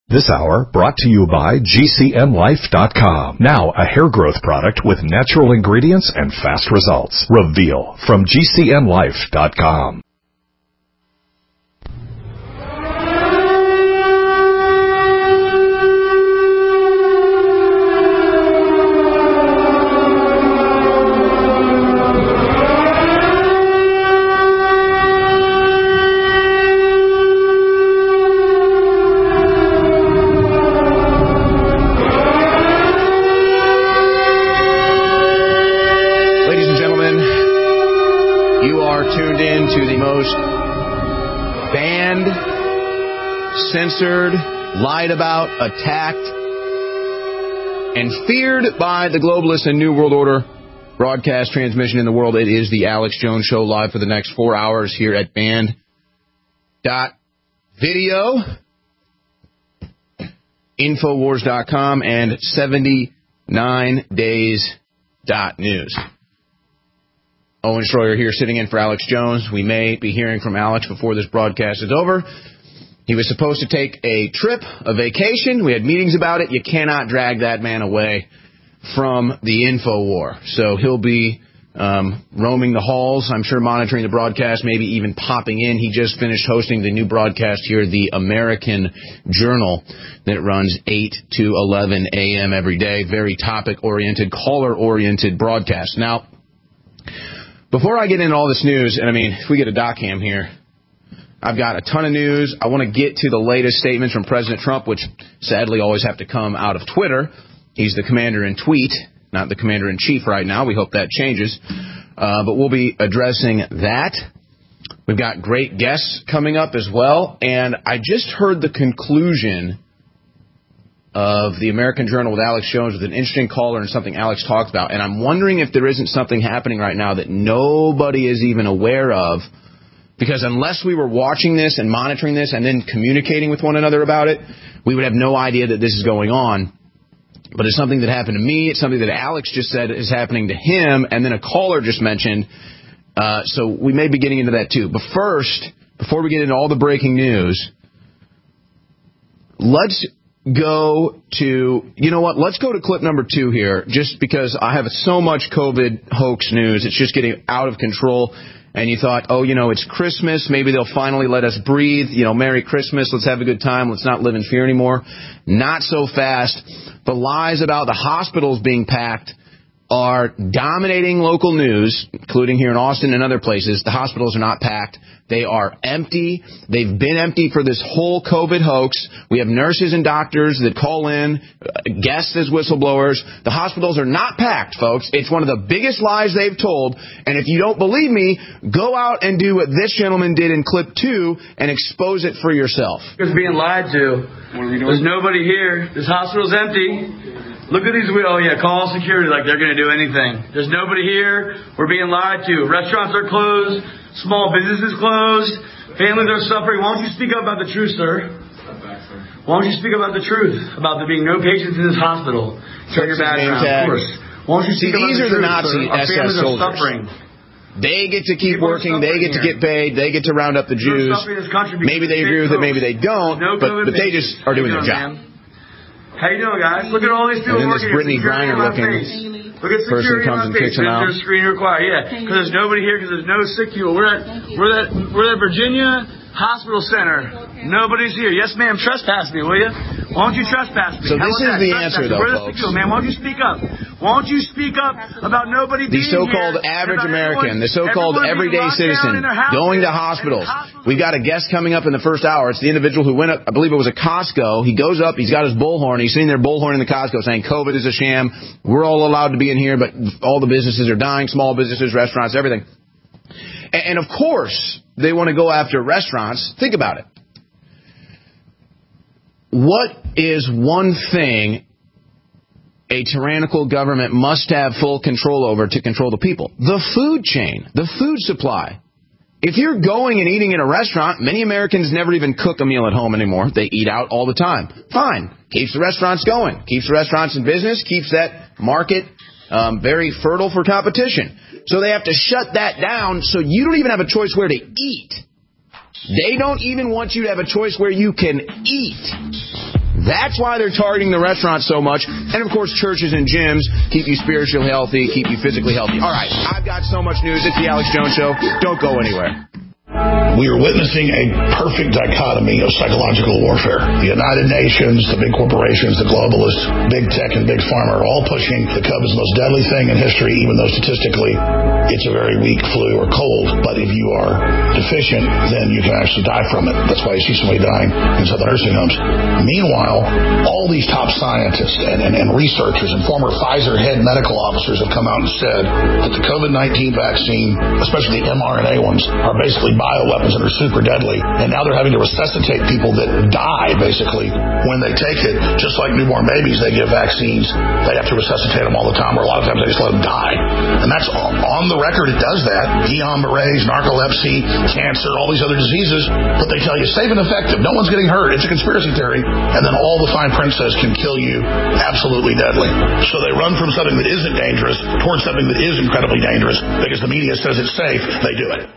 This hour brought to you by GCNlife.com. Now a hair growth product with natural ingredients and fast results. Reveal from GCNlife.com. Censored, lied about, attacked, and feared by the globalists and New World Order broadcast transmission in the world. It is the Alex Jones Show live for the next 4 hours here at band.video, Infowars.com, and 79days.news. Owen Schroyer here sitting in for Alex Jones. We may be hearing from Alex before this broadcast is over. He was supposed to take a trip, a vacation. We had meetings about it. You cannot drag that man away from the InfoWar. So he'll be roaming the halls, I'm sure monitoring the broadcast, maybe even popping in. He just finished hosting the new broadcast here, the American Journal, that runs 8 to 11 a.m. every day. Very topic-oriented, caller-oriented broadcast. Now, before I get into all this news, and I mean, if we get a doc cam here, I've got a ton of news. I want to get to the latest statements from President Trump, which sadly always have to come out of Twitter. He's the commander-in-tweet, not the commander-in-chief right now. We hope that changes. But we'll be addressing that. We've got great guests coming up as well. And I just heard the conclusion of the American Journal with Alex Jones with an interesting caller and something Alex talked about. And I'm wondering if there isn't something happening right now that nobody is even aware of. Because unless we were watching this and monitoring this and then communicating with one another about it, we would have no idea that this is going on. But it's something that happened to me. It's something that Alex just said is happening to him. And then a caller just mentioned. So we may be getting into that too. But first, before we get into all the breaking news, let's go to, you know what, let's go to clip number 2 here. Just because I have so much COVID hoax news. It's just getting out of control. And you thought, oh, you know, it's Christmas. Maybe they'll finally let us breathe. You know, Merry Christmas. Let's have a good time. Let's not live in fear anymore. Not so fast. The lies about the hospitals being packed are dominating local news, including here in Austin and other places. The hospitals are not packed. They are empty. They've been empty for this whole COVID hoax. We have nurses and doctors that call in, guests as whistleblowers. The hospitals are not packed, folks. It's one of the biggest lies they've told. And if you don't believe me, go out and do what this gentleman did in clip 2 and expose it for yourself. It's being lied to. There's nobody here. This hospital's empty. Look at these. Oh, yeah, call security like they're going to do anything. There's nobody here. We're being lied to. Restaurants are closed. Small businesses closed. Families are suffering. Why don't you speak up about the truth, sir? Why don't you speak about the truth? About there being no patients in this hospital. Check your background, of course. Why don't you speak about the truth, Nazi sir? Our families SS soldiers. are suffering. They get to keep working. They get to get paid. They get to round up the Jews. Maybe they agree with it. Maybe they don't. But they just are doing their job. How you doing, guys? Look at all these people working. Brittany Griner looking Look at security on my face. There's a screen required. Yeah, because there's nobody here because there's no sick people. We're at Virginia Hospital Center. Nobody's here. Yes, ma'am. Trespass me, will you? Why don't you trespass me? So this is the answer, though, folks. Man, why don't you speak up? Why don't you speak up about nobody being here? The so-called average American, the so-called everyday citizen going to hospitals. We've got a guest coming up in the first hour. It's the individual who went up, I believe it was a Costco. He goes up, he's got his bullhorn. He's sitting there bullhorning the Costco saying COVID is a sham. We're all allowed to be in here, but all the businesses are dying, small businesses, restaurants, everything. And of course, they want to go after restaurants. Think about it. What is one thing a tyrannical government must have full control over to control the people? The food chain, the food supply. If you're going and eating in a restaurant, many Americans never even cook a meal at home anymore. They eat out all the time. Fine. Keeps the restaurants going. Keeps the restaurants in business. Keeps that market very fertile for competition. So they have to shut that down so you don't even have a choice where to eat. They don't even want you to have a choice where you can eat. That's why they're targeting the restaurants so much. And, of course, churches and gyms keep you spiritually healthy, keep you physically healthy. All right, I've got so much news. It's the Alex Jones Show. Don't go anywhere. We are witnessing a perfect dichotomy of psychological warfare. The United Nations, the big corporations, the globalists, big tech, and big pharma are all pushing the COVID is the most deadly thing in history, even though statistically it's a very weak flu or cold. But if you are deficient, then you can actually die from it. That's why you see somebody dying in some of the nursing homes. Meanwhile, all these top scientists and researchers and former Pfizer head medical officers have come out and said that the COVID-19 vaccine, especially the mRNA ones, are basically bioweapons that are super deadly, and now they're having to resuscitate people that die, basically, when they take it. Just like newborn babies, they give vaccines. They have to resuscitate them all the time, or a lot of times they just let them die. And that's on the record, it does that. Guillain-Barré, narcolepsy, cancer, all these other diseases, but they tell you, safe and effective, no one's getting hurt, it's a conspiracy theory, and then all the fine print says can kill you, absolutely deadly. So they run from something that isn't dangerous towards something that is incredibly dangerous, because the media says it's safe, they do it.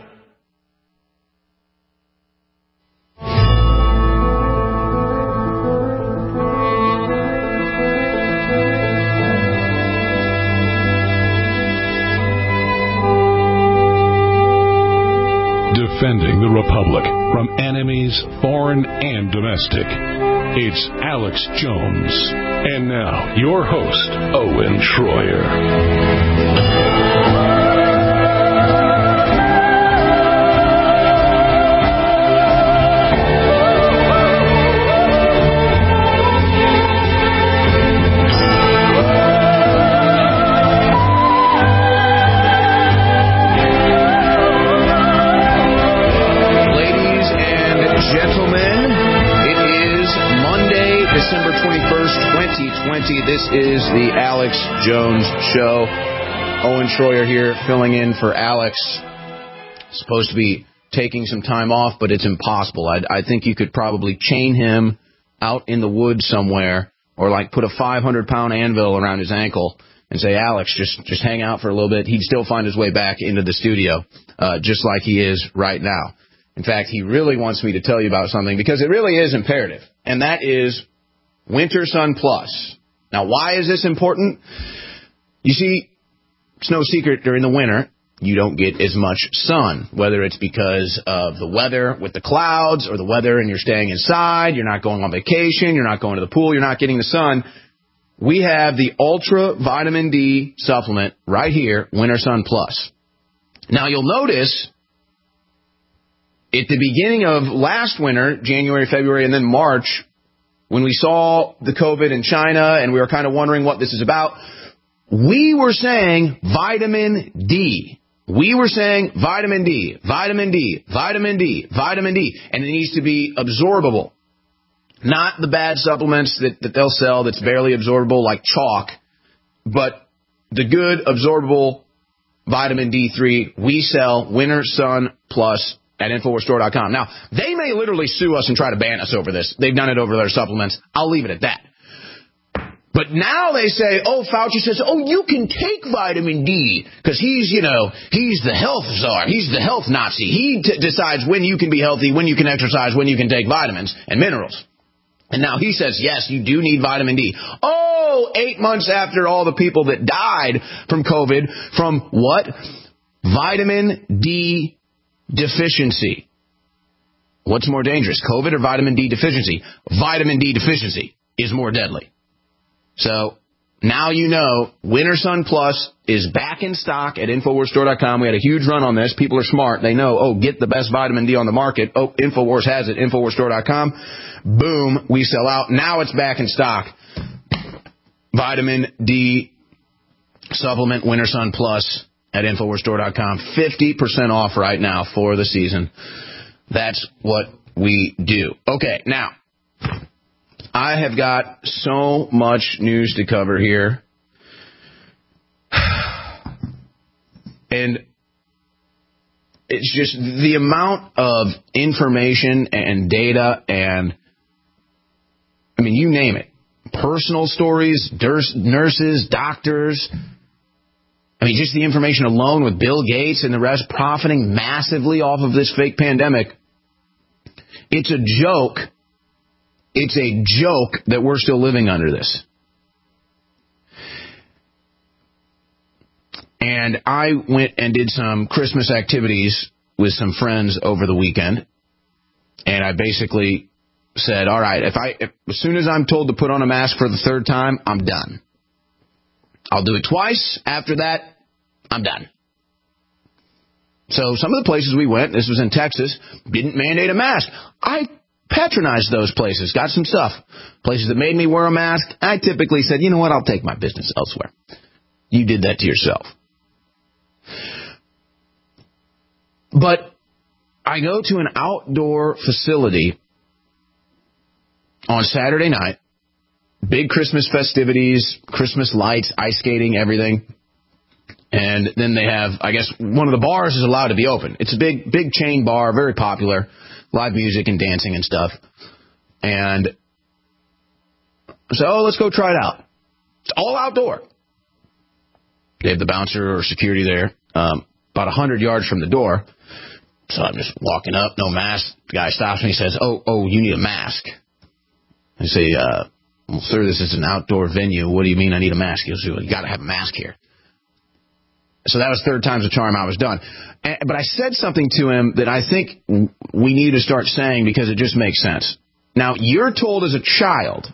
Defending the Republic from enemies, foreign and domestic. It's Alex Jones. And now, your host, Owen Schroyer. This is the Alex Jones Show. Owen Schroyer here, filling in for Alex. Supposed to be taking some time off, but it's impossible. I think you could probably chain him out in the woods somewhere, or like put a 500-pound anvil around his ankle and say, Alex, just hang out for a little bit. He'd still find his way back into the studio, just like he is right now. In fact, he really wants me to tell you about something, because it really is imperative, and that is Winter Sun Plus. Now, why is this important? You see, it's no secret during the winter, you don't get as much sun, whether it's because of the weather with the clouds or the weather and you're staying inside, you're not going on vacation, you're not going to the pool, you're not getting the sun. We have the Ultra Vitamin D supplement right here, Winter Sun Plus. Now, you'll notice at the beginning of last winter, January, February, and then March, when we saw the COVID in China and we were kind of wondering what this is about, we were saying vitamin D. We were saying vitamin D, vitamin D, vitamin D, vitamin D, and it needs to be absorbable. Not the bad supplements that they'll sell that's barely absorbable like chalk, but the good absorbable vitamin D3 we sell, Winter Sun Plus, at InfoWarsStore.com. Now, they may literally sue us and try to ban us over this. They've done it over their supplements. I'll leave it at that. But now they say, Fauci says, you can take vitamin D because he's the health czar. He's the health Nazi. He decides when you can be healthy, when you can exercise, when you can take vitamins and minerals. And now he says, yes, you do need vitamin D. 8 months after all the people that died from COVID, from what? Vitamin D deficiency. What's more dangerous, COVID or vitamin D deficiency? Vitamin D deficiency is more deadly. So now you know Winter Sun Plus is back in stock at InfoWarsStore.com. We had a huge run on this. People are smart. They know, get the best vitamin D on the market. InfoWars has it, InfoWarsStore.com. Boom, we sell out. Now it's back in stock. Vitamin D supplement, Winter Sun Plus, at InfoWarsStore.com. 50% off right now for the season. That's what we do. Okay, now, I have got so much news to cover here. And it's just the amount of information and data and, you name it. Personal stories, nurses, doctors. Just the information alone with Bill Gates and the rest profiting massively off of this fake pandemic. It's a joke it's a joke that we're still living under this. And I went and did some Christmas activities with some friends over the weekend. And I basically said, all right, as soon as I'm told to put on a mask for the third time, I'm done. I'll do it twice. After that, I'm done. So some of the places we went, this was in Texas, didn't mandate a mask. I patronized those places, got some stuff. Places that made me wear a mask, I typically said, you know what, I'll take my business elsewhere. You did that to yourself. But I go to an outdoor facility on Saturday night, big Christmas festivities, Christmas lights, ice skating, everything. And then they have, I guess, one of the bars is allowed to be open. It's a big chain bar, very popular, live music and dancing and stuff. And so, let's go try it out. It's all outdoor. They have the bouncer or security there, about 100 yards from the door. So I'm just walking up, no mask. The guy stops me and says, oh, you need a mask. I say, well, sir, this is an outdoor venue. What do you mean I need a mask? He goes, well, you got to have a mask here. So that was third time's the charm. I was done. But I said something to him that I think we need to start saying because it just makes sense. Now, you're told as a child,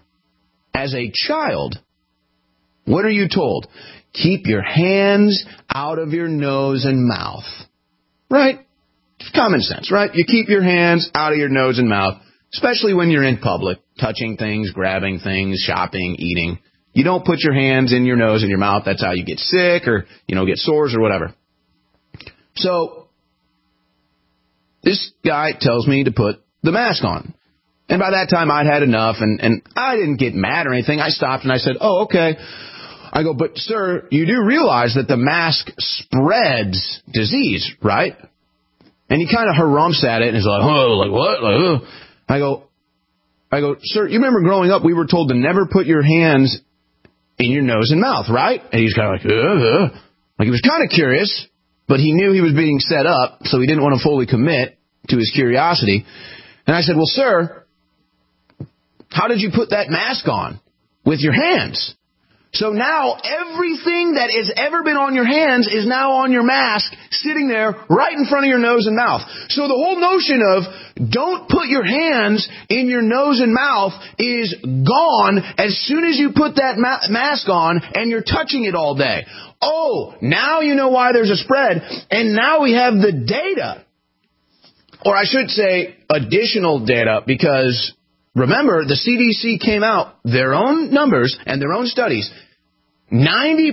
what are you told? Keep your hands out of your nose and mouth. Right? It's common sense, right? You keep your hands out of your nose and mouth, especially when you're in public, touching things, grabbing things, shopping, eating. You don't put your hands in your nose and your mouth. That's how you get sick or, get sores or whatever. So this guy tells me to put the mask on. And by that time, I'd had enough, and I didn't get mad or anything. I stopped and I said, oh, okay. I go, but sir, you do realize that the mask spreads disease, right? And he kind of harumphs at it and is like, oh, like what? Like, oh. I go, sir, you remember growing up, we were told to never put your hands in your nose and mouth, right? And he's kind of like, like he was kind of curious, but he knew he was being set up, so he didn't want to fully commit to his curiosity. And I said, well, sir, how did you put that mask on? With your hands. So now everything that has ever been on your hands is now on your mask, sitting there right in front of your nose and mouth. So the whole notion of don't put your hands in your nose and mouth is gone as soon as you put that mask on and you're touching it all day. Oh, now you know why there's a spread, and now we have the data. Or I should say additional data, because remember, the CDC came out, their own numbers and their own studies. 90%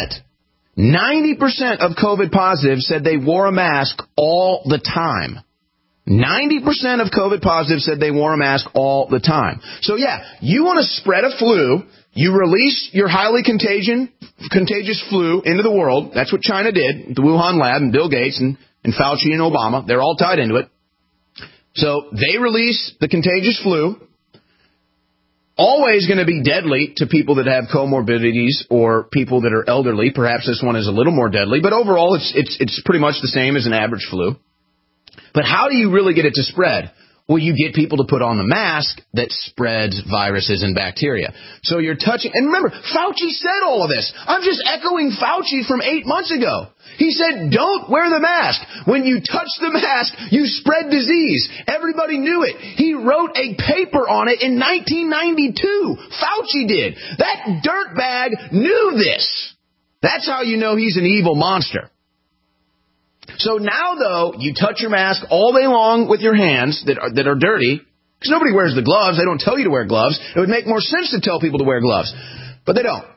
of COVID positives said they wore a mask all the time. 90% of COVID positives said they wore a mask all the time. So yeah, you want to spread a flu, you release your highly contagious flu into the world. That's what China did, the Wuhan lab, and Bill Gates and Fauci and Obama. They're all tied into it. So they release the contagious flu. Always going to be deadly to people that have comorbidities or people that are elderly. Perhaps this one is a little more deadly, but overall it's pretty much the same as an average flu. But how do you really get it to spread? Well, you get people to put on the mask that spreads viruses and bacteria. So you're touching, and remember, Fauci said all of this. I'm just echoing Fauci from 8 months ago. He said, don't wear the mask. When you touch the mask, you spread disease. Everybody knew it. He wrote a paper on it in 1992. Fauci did. That dirtbag knew this. That's how you know he's an evil monster. So now, though, you touch your mask all day long with your hands that are dirty, because nobody wears the gloves. They don't tell you to wear gloves. It would make more sense to tell people to wear gloves, but they don't.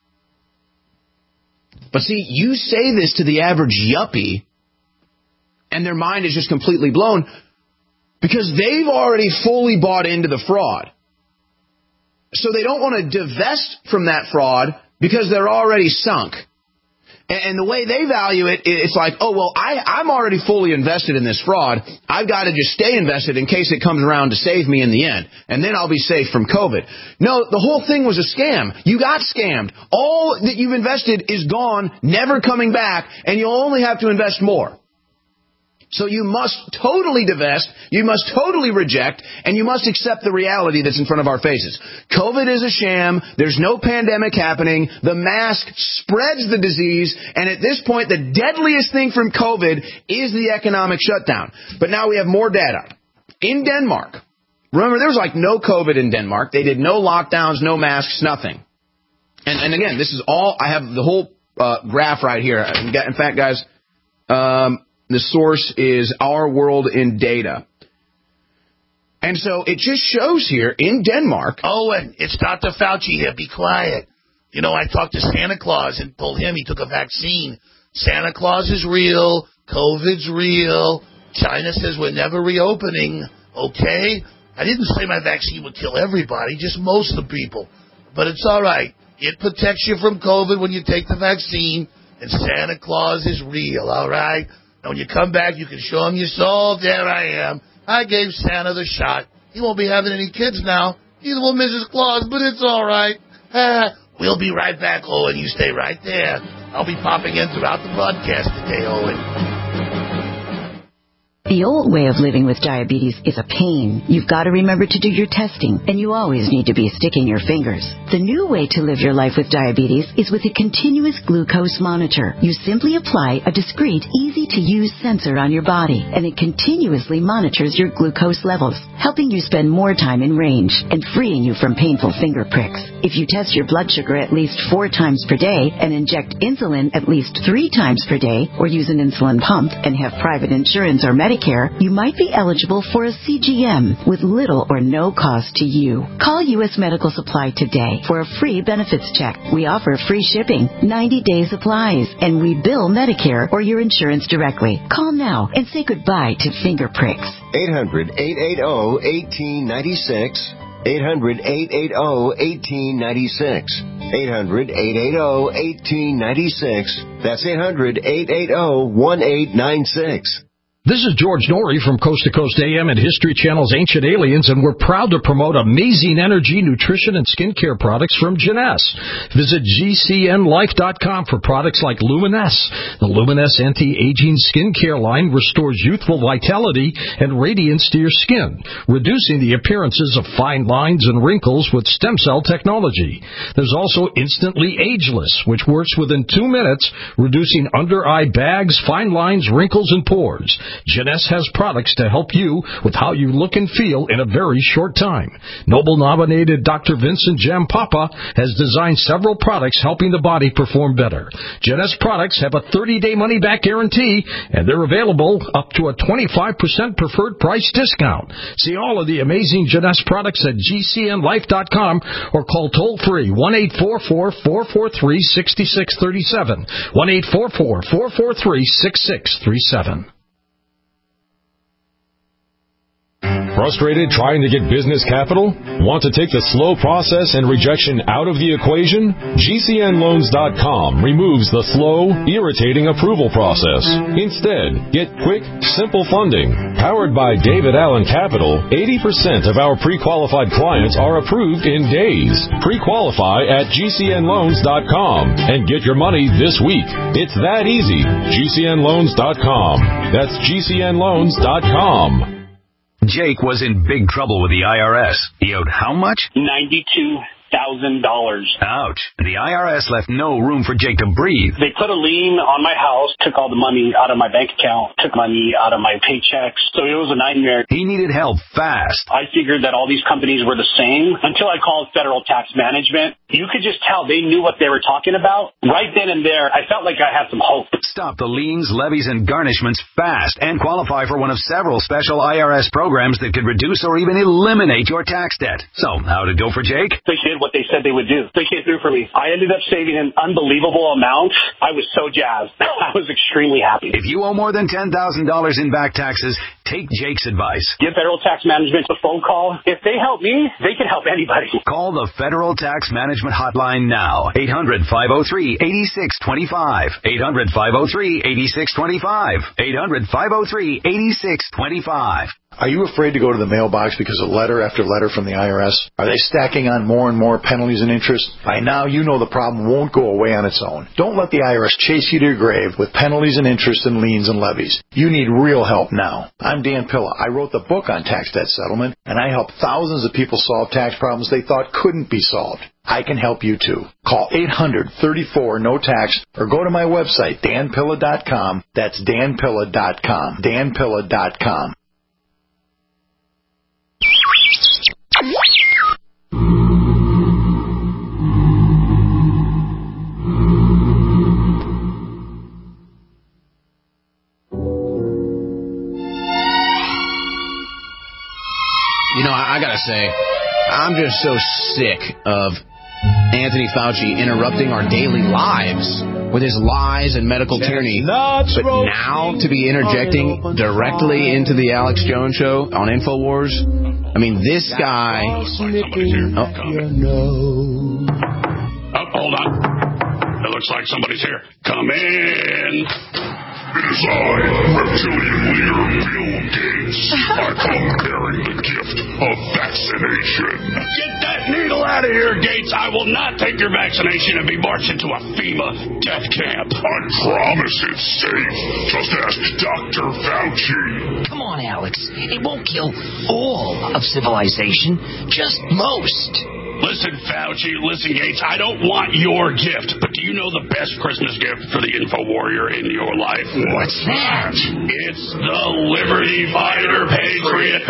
But see, you say this to the average yuppie, and their mind is just completely blown because they've already fully bought into the fraud. So they don't want to divest from that fraud because they're already sunk. And the way they value it, it's like, oh, well, I'm already fully invested in this fraud. I've got to just stay invested in case it comes around to save me in the end. And then I'll be safe from COVID. No, the whole thing was a scam. You got scammed. All that you've invested is gone, never coming back, and you'll only have to invest more. So you must totally divest, you must totally reject, and you must accept the reality that's in front of our faces. COVID is a sham. There's no pandemic happening. The mask spreads the disease. And at this point, the deadliest thing from COVID is the economic shutdown. But now we have more data. In Denmark, remember, there was like no COVID in Denmark. They did no lockdowns, no masks, nothing. And again, this is all, I have the whole graph right here. In fact, guys, the source is Our World in Data. And so it just shows here in Denmark. Owen, it's Dr. Fauci here. Be quiet. You know, I talked to Santa Claus and told him he took a vaccine. Santa Claus is real. COVID's real. China says we're never reopening. Okay? I didn't say my vaccine would kill everybody, just most of the people. But it's all right. It protects you from COVID when you take the vaccine. And Santa Claus is real, all right? And when you come back, you can show him your soul. There I am. I gave Santa the shot. He won't be having any kids now. Neither will Mrs. Claus, but it's all right. We'll be right back, Owen. You stay right there. I'll be popping in throughout the broadcast today, Owen. The old way of living with diabetes is a pain. You've got to remember to do your testing, and you always need to be sticking your fingers. The new way to live your life with diabetes is with a continuous glucose monitor. You simply apply a discreet, easy-to-use sensor on your body, and it continuously monitors your glucose levels, helping you spend more time in range and freeing you from painful finger pricks. If you test your blood sugar at least 4 times per day and inject insulin at least 3 times per day, or use an insulin pump and have private insurance or Medicare, you might be eligible for a CGM with little or no cost to you. Call U.S. Medical Supply today for a free benefits check. We offer free shipping, 90-day supplies, and we bill Medicare or your insurance directly. Call now and say goodbye to finger pricks. 800-880-1896. 800-880-1896. 800-880-1896. That's 800-880-1896. This is George Norrie from Coast to Coast AM and History Channel's Ancient Aliens, and we're proud to promote amazing energy, nutrition, and skincare products from Jeunesse. Visit GCNLife.com for products like Luminesse. The Luminesse anti-aging skincare line restores youthful vitality and radiance to your skin, reducing the appearances of fine lines and wrinkles with stem cell technology. There's also Instantly Ageless, which works within 2 minutes, reducing under-eye bags, fine lines, wrinkles, and pores. Jeunesse has products to help you with how you look and feel in a very short time. Nobel-nominated Dr. Vincent Jampapa has designed several products helping the body perform better. Jeunesse products have a 30-day money-back guarantee, and they're available up to a 25% preferred price discount. See all of the amazing Jeunesse products at GCNLife.com or call toll-free 1-844-443-6637, 1-844-443-6637. Frustrated trying to get business capital? Want to take the slow process and rejection out of the equation? GCNLoans.com removes the slow, irritating approval process. Instead, get quick, simple funding. Powered by David Allen Capital, 80% of our pre-qualified clients are approved in days. Pre-qualify at GCNLoans.com and get your money this week. It's that easy. GCNLoans.com. That's GCNLoans.com. Jake was in big trouble with the IRS. He owed how much? $92,000. Ouch. The IRS left no room for Jake to breathe. They put a lien on my house, took all the money out of my bank account, took money out of my paychecks. So it was a nightmare. He needed help fast. I figured that all these companies were the same until I called Federal Tax Management. You could just tell they knew what they were talking about. Right then and there, I felt like I had some hope. Stop the liens, levies, and garnishments fast and qualify for one of several special IRS programs that could reduce or even eliminate your tax debt. So, how'd it go for Jake? They did what they said they would do. They came through for me. I ended up saving an unbelievable amount. I was so jazzed. I was extremely happy. If you owe more than $10,000 in back taxes, take Jake's advice. Give Federal Tax Management a phone call. If they help me, they can help anybody. Call the Federal Tax Management Hotline now. 800-503-8625. 800-503-8625. 800-503-8625. Are you afraid to go to the mailbox because of letter after letter from the IRS? Are they stacking on more and more penalties and interest? By now, you know the problem won't go away on its own. Don't let the IRS chase you to your grave with penalties and interest and liens and levies. You need real help now. I'm Dan Pilla. I wrote the book on tax debt settlement, and I help thousands of people solve tax problems they thought couldn't be solved. I can help you too. Call 800-34-NO-TAX or go to my website, danpilla.com. That's danpilla.com. danpilla.com. You know, I gotta say, I'm just so sick of Anthony Fauci interrupting our daily lives with his lies and medical tyranny. But now to be interjecting directly into the Alex Jones Show on InfoWars, I mean, this guy... Hold on. It looks like somebody's here. Come in. It is I, reptilian leader Bill Gates. I come bearing the gift of vaccination. Get that needle out of here, Gates. I will not take your vaccination and be marched into a FEMA death camp. I promise it's safe. Just ask Dr. Fauci. Come on, Alex. It won't kill all of civilization, just most. Listen, Fauci, listen, Gates, I don't want your gift, but do you know the best Christmas gift for the Info Warrior in your life? What's that? It's the Liberty Fighter Patriot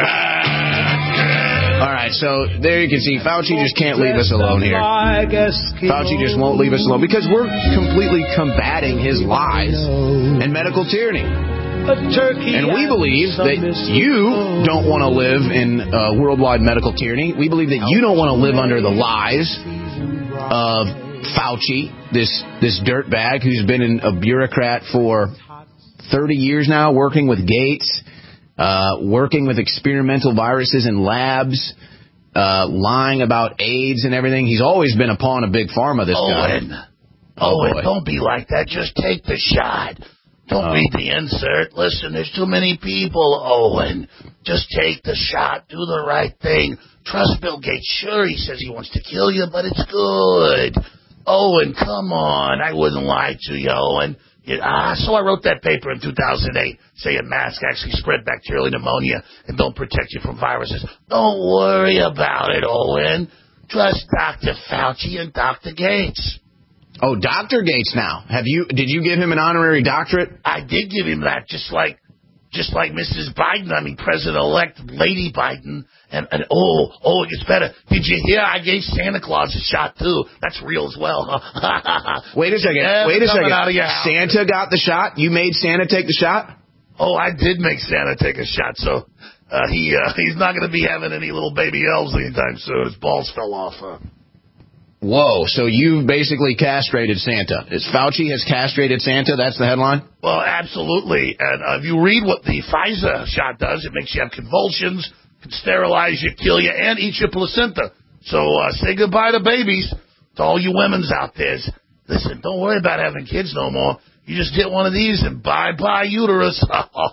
Pack. All right, so there you can see Fauci just can't leave us alone here. Fauci just won't leave us alone because we're completely combating his lies and medical tyranny. And we believe that you don't want to live in worldwide medical tyranny. We believe that you don't want to live under the lies of Fauci, this dirtbag who's been a bureaucrat for 30 years now, working with Gates, working with experimental viruses in labs, lying about AIDS and everything. He's always been a pawn of Big Pharma, this guy. Owen, don't be like that. Just take the shot. Don't read the insert. Listen, there's too many people, Owen. Just take the shot. Do the right thing. Trust Bill Gates. Sure, he says he wants to kill you, but it's good. Owen, come on. I wouldn't lie to you, Owen. So I wrote that paper in 2008 saying masks actually spread bacterial pneumonia and don't protect you from viruses. Don't worry about it, Owen. Trust Dr. Fauci and Dr. Gates. Oh, Dr. Gates now. Did you give him an honorary doctorate? I did give him that, just like Mrs. Biden, President-elect Lady Biden. And it gets better. Did you hear I gave Santa Claus a shot, too? That's real as well. Wait a second. Santa got the shot? You made Santa take the shot? Oh, I did make Santa take a shot, so he's not going to be having any little baby elves anytime soon. His balls fell off. Whoa, so you basically castrated Santa. Fauci has castrated Santa? That's the headline? Well, absolutely. And if you read what the Pfizer shot does, it makes you have convulsions, can sterilize you, kill you, and eat your placenta. So say goodbye to babies. To all you women's out there. Listen, don't worry about having kids no more. You just get one of these and bye-bye uterus.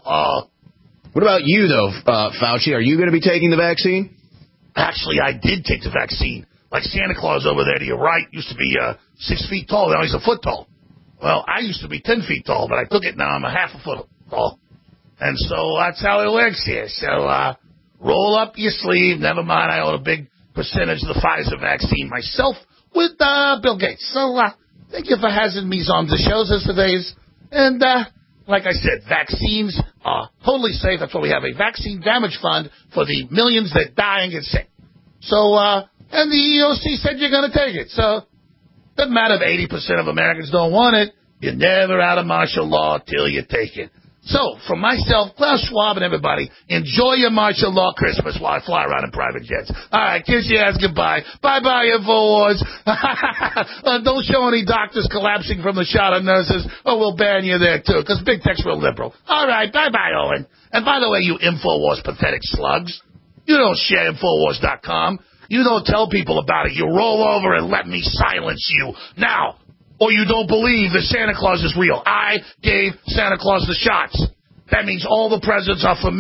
What about you, though, Fauci? Are you going to be taking the vaccine? Actually, I did take the vaccine. Like Santa Claus over there to your right used to be 6 feet tall. Now he's a foot tall. Well, I used to be 10 feet tall, but I took it. Now I'm a half a foot tall. And so that's how it works here. So roll up your sleeve. Never mind, I own a big percentage of the Pfizer vaccine myself with Bill Gates. So thank you for having me on the shows as today's. And like I said, vaccines are totally safe. That's why we have a vaccine damage fund for the millions that die and get sick. So, and the EOC said you're going to take it. So, doesn't matter if 80% of Americans don't want it. You're never out of martial law till you take it. So, from myself, Klaus Schwab, and everybody, enjoy your martial law Christmas while I fly around in private jets. All right, kiss your ass goodbye. Bye-bye, InfoWars. Don't show any doctors collapsing from the shot of nurses, or we'll ban you there, too, because big tech's real liberal. All right, bye-bye, Owen. And by the way, you InfoWars pathetic slugs, you don't share Infowars.com. You don't tell people about it. You roll over and let me silence you. Now, or you don't believe that Santa Claus is real. I gave Santa Claus the shots. That means all the presents are for me.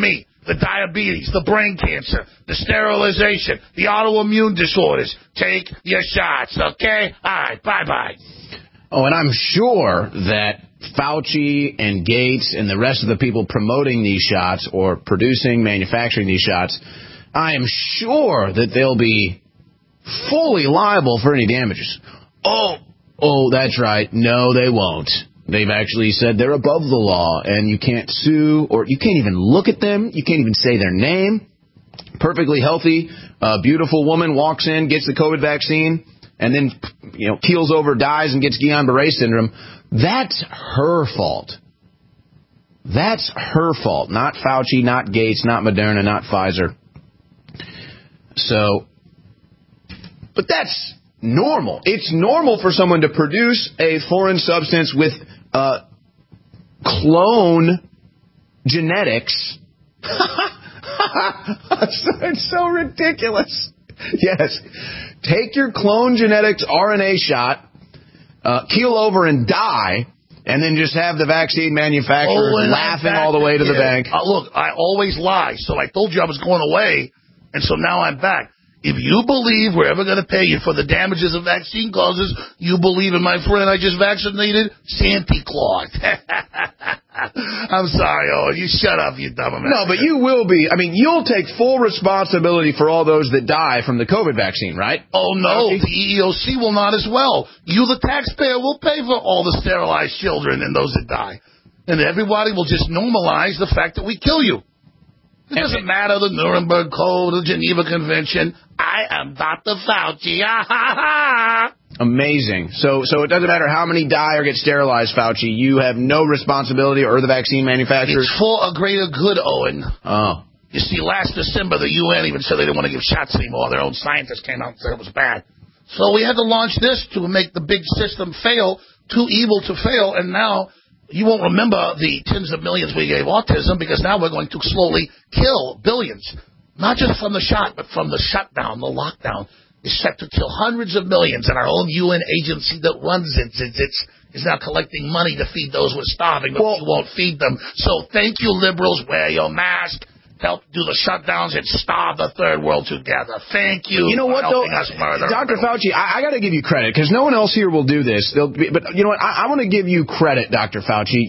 the diabetes, the brain cancer, the sterilization, the autoimmune disorders. Take your shots, okay? All right, bye-bye. Oh, and I'm sure that Fauci and Gates and the rest of the people promoting these shots or producing, manufacturing these shots, I am sure that they'll be fully liable for any damages. Oh, that's right. No, they won't. They've actually said they're above the law, and you can't sue, or you can't even look at them. You can't even say their name. Perfectly healthy, beautiful woman walks in, gets the COVID vaccine, and then, keels over, dies, and gets Guillain-Barré syndrome. That's her fault. That's her fault. Not Fauci, not Gates, not Moderna, not Pfizer. So, but that's normal. It's normal for someone to produce a foreign substance with clone genetics. It's so ridiculous. Yes. Take your clone genetics RNA shot, keel over and die, and then just have the vaccine manufacturer laughing all the way to the bank. Look, I always lie. So I told you I was going away, and so now I'm back. If you believe we're ever going to pay you for the damages a vaccine causes, you believe in my friend I just vaccinated, Santa Claus. I'm sorry, Owen. You shut up, you dumb man. No, but you will be. I mean, you'll take full responsibility for all those that die from the COVID vaccine, right? Oh, no. The EEOC will not as well. You, the taxpayer, will pay for all the sterilized children and those that die. And everybody will just normalize the fact that we kill you. It doesn't matter, the Nuremberg Code, the Geneva Convention. I am Dr. Fauci. Amazing. So it doesn't matter how many die or get sterilized, Fauci. You have no responsibility, or the vaccine manufacturers. It's for a greater good, Owen. Oh. You see, last December, the UN even said they didn't want to give shots anymore. Their own scientists came out and said it was bad. So we had to launch this to make the big system fail, too evil to fail, and now you won't remember the tens of millions we gave autism, because now we're going to slowly kill billions. Not just from the shot, but from the shutdown, the lockdown. Is set to kill hundreds of millions, and our own UN agency that runs it is now collecting money to feed those who are starving, but we won't feed them. So thank you, liberals. Wear your mask. Help do the shutdowns and starve the third world together. Thank you. You know what, though, Dr. Fauci, I got to give you credit, because no one else here will do this. But you know what? I want to give you credit, Dr. Fauci.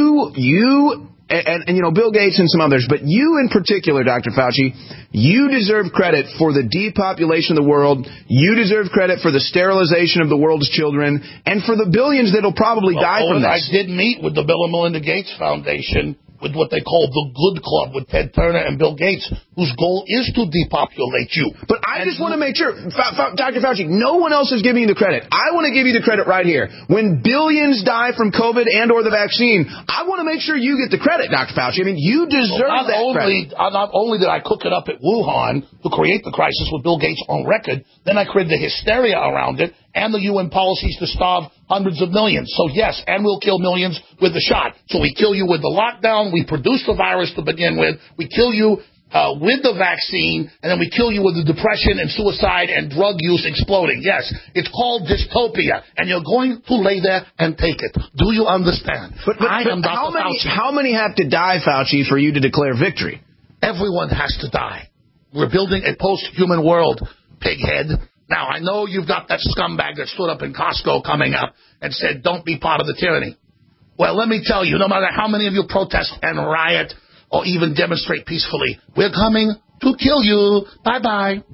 You and Bill Gates and some others, but you in particular, Dr. Fauci, you deserve credit for the depopulation of the world. You deserve credit for the sterilization of the world's children, and for the billions that'll probably die from this. I did meet with the Bill and Melinda Gates Foundation, with what they call the Good Club, with Ted Turner and Bill Gates, whose goal is to depopulate you. But I just want to make sure, Dr. Fauci, no one else is giving you the credit. I want to give you the credit right here. When billions die from COVID and or the vaccine, I want to make sure you get the credit, Dr. Fauci. I mean, you deserve credit. Not only did I cook it up at Wuhan to create the crisis with Bill Gates on record, then I created the hysteria around it and the UN policies to starve hundreds of millions. So, yes, and we'll kill millions with the shot. So we kill you with the lockdown. We produce the virus to begin with. We kill you with the vaccine, and then we kill you with the depression and suicide and drug use exploding. Yes, it's called dystopia, and you're going to lay there and take it. Do you understand? But I am Dr. Fauci. How many have to die, Fauci, for you to declare victory? Everyone has to die. We're building a post-human world, pighead. Now, I know you've got that scumbag that stood up in Costco coming up and said, don't be part of the tyranny. Well, let me tell you, no matter how many of you protest and riot or even demonstrate peacefully, we're coming to kill you. Bye-bye.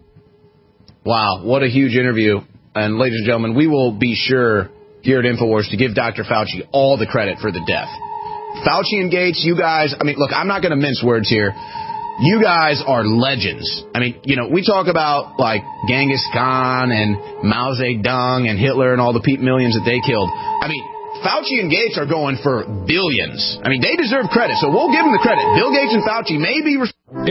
Wow, what a huge interview. And ladies and gentlemen, we will be sure here at InfoWars to give Dr. Fauci all the credit for the death. Fauci and Gates, you guys, I mean, look, I'm not going to mince words here. You guys are legends. I mean, we talk about, like, Genghis Khan and Mao Zedong and Hitler and all the millions that they killed. I mean, Fauci and Gates are going for billions. I mean, they deserve credit, so we'll give them the credit. Bill Gates and Fauci may be...